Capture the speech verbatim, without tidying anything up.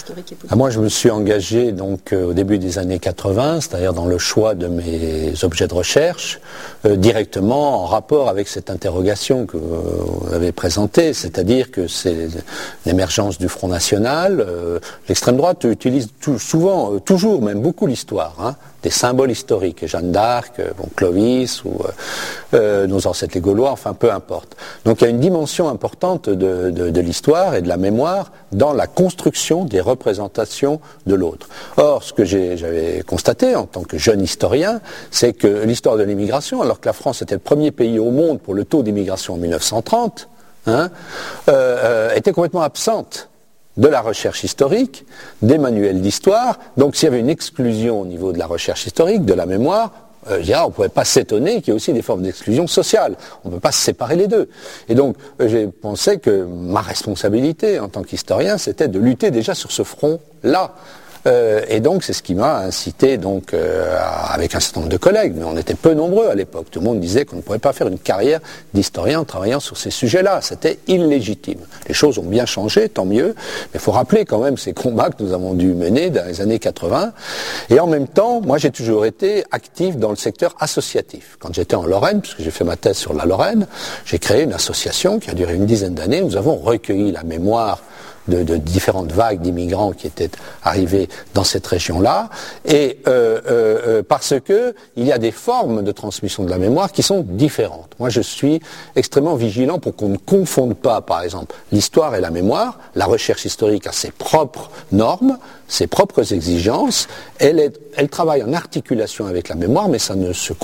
historique et politique. Ah, moi, je me suis engagé donc euh, au début des années quatre-vingts, c'est-à-dire dans le choix de mes objets de recherche, euh, directement en rapport avec cette interrogation que vous avez présentée, c'est-à-dire que c'est l'émergence du Front National. Euh, l'extrême droite utilise tout, souvent, euh, toujours, même beaucoup l'histoire, hein, des symboles historiques, Jeanne d'Arc, euh, bon, Clovis, ou euh, euh, nos ancêtres les Gaulois, enfin peu importe. Donc il y a une dimension importante de, de, de l'histoire et de la mémoire dans la construction des représentations de l'autre. Or, ce que j'ai, j'avais constaté en tant que jeune historien, c'est que l'histoire de l'immigration, alors que la France était le premier pays au monde pour le taux d'immigration en mille neuf cent trente, hein, euh, euh, était complètement absente de la recherche historique, des manuels d'histoire. Donc s'il y avait une exclusion au niveau de la recherche historique, de la mémoire, euh, je dirais, on ne pouvait pas s'étonner qu'il y ait aussi des formes d'exclusion sociale. On ne peut pas séparer les deux. Et donc euh, j'ai pensé que ma responsabilité en tant qu'historien, c'était de lutter déjà sur ce front-là. Euh, et donc c'est ce qui m'a incité, donc, euh, à, avec un certain nombre de collègues, mais on était peu nombreux à l'époque. Tout le monde disait qu'on ne pourrait pas faire une carrière d'historien en travaillant sur ces sujets-là. C'était illégitime. Les choses ont bien changé, tant mieux, mais il faut rappeler quand même ces combats que nous avons dû mener dans les années quatre-vingts. Et en même temps, moi j'ai toujours été actif dans le secteur associatif. Quand j'étais en Lorraine, puisque j'ai fait ma thèse sur la Lorraine, j'ai créé une association qui a duré une dizaine d'années. Nous avons recueilli la mémoire De, de différentes vagues d'immigrants qui étaient arrivés dans cette région-là, et euh, euh, parce que il y a des formes de transmission de la mémoire qui sont différentes. Moi, je suis extrêmement vigilant pour qu'on ne confonde pas, par exemple, l'histoire et la mémoire. La recherche historique a ses propres normes, ses propres exigences. Elle, est, elle travaille en articulation avec la mémoire, mais ça ne se